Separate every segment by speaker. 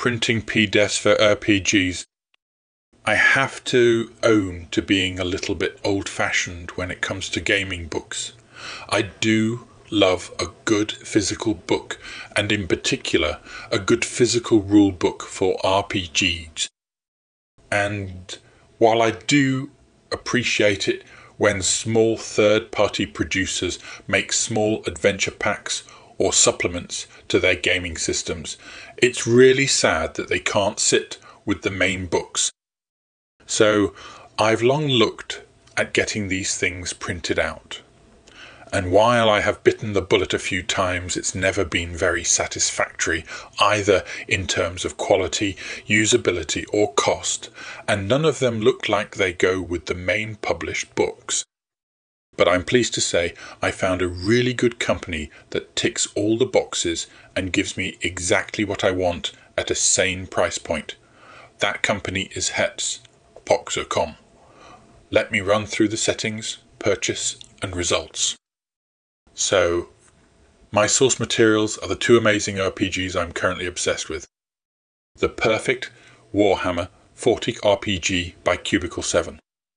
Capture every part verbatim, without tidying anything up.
Speaker 1: printing P D Fs for R P Gs. I have to own to being a little bit old-fashioned when it comes to gaming books. I do love a good physical book, and in particular, a good physical rule book for R P Gs. And while I do appreciate it when small third-party producers make small adventure packs or supplements to their gaming systems, it's really sad that they can't sit with the main books. So I've long looked at getting these things printed out. And while I have bitten the bullet a few times, it's never been very satisfactory, either in terms of quality, usability, or cost, and none of them look like they go with the main published books. But I'm pleased to say I found a really good company that ticks all the boxes and gives me exactly what I want at a sane price point. That company is Hetz, Pox dot com. Let me run through the settings, purchase, and results. So, my source materials are the two amazing R P Gs I'm currently obsessed with. The Perfect Warhammer forty R P G by Cubicle seven.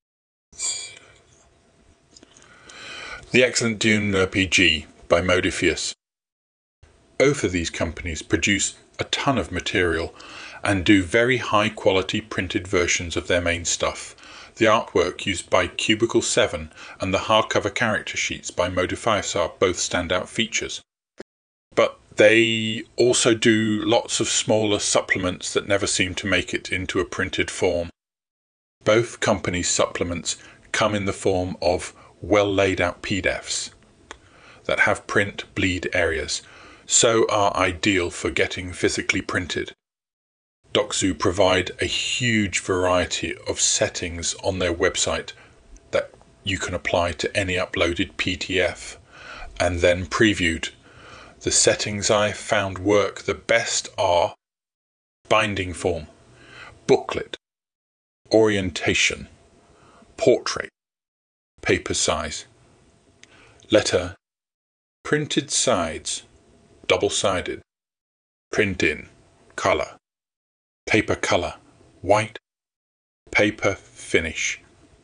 Speaker 1: The Excellent Dune R P G by Modiphius. Both of these companies produce a ton of material and do very high quality printed versions of their main stuff. The artwork used by Cubicle seven and the hardcover character sheets by Modiphius are both standout features. But they also do lots of smaller supplements that never seem to make it into a printed form. Both companies' supplements come in the form of well laid out P D Fs that have print bleed areas, so are ideal for getting physically printed. DocZoo provide a huge variety of settings on their website that you can apply to any uploaded P D F and then previewed. The settings I found work the best are binding form, booklet, orientation, portrait, paper size, letter, printed sides, double-sided, print in, color, paper color, white, paper finish,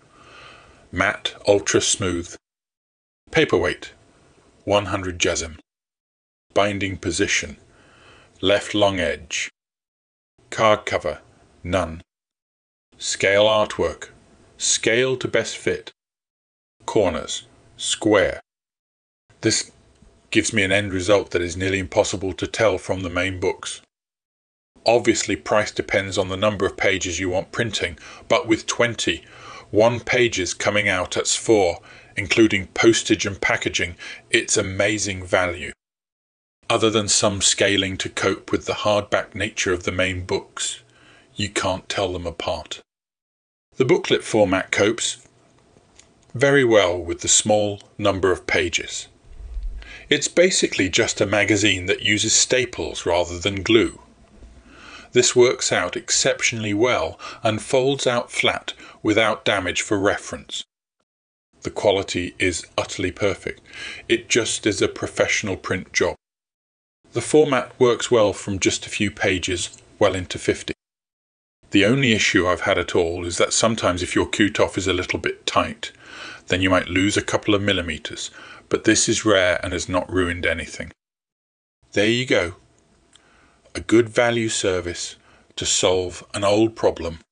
Speaker 1: matte ultra smooth, paperweight, one hundred jasim, binding position, left long edge, card cover, none, scale artwork, scale to best fit, corners, square. This gives me an end result that is nearly impossible to tell from the main books. Obviously, price depends on the number of pages you want printing, but with twenty, one pages coming out at S four, including postage and packaging, it's amazing value. Other than some scaling to cope with the hardback nature of the main books, you can't tell them apart. The booklet format copes very well with the small number of pages. It's basically just a magazine that uses staples rather than glue. This works out exceptionally well and folds out flat without damage for reference. The quality is utterly perfect. It just is a professional print job. The format works well from just a few pages well into fifty. The only issue I've had at all is that sometimes if your Q-T O F is a little bit tight, then you might lose a couple of millimeters, but this is rare and has not ruined anything. There you go. A good value service to solve an old problem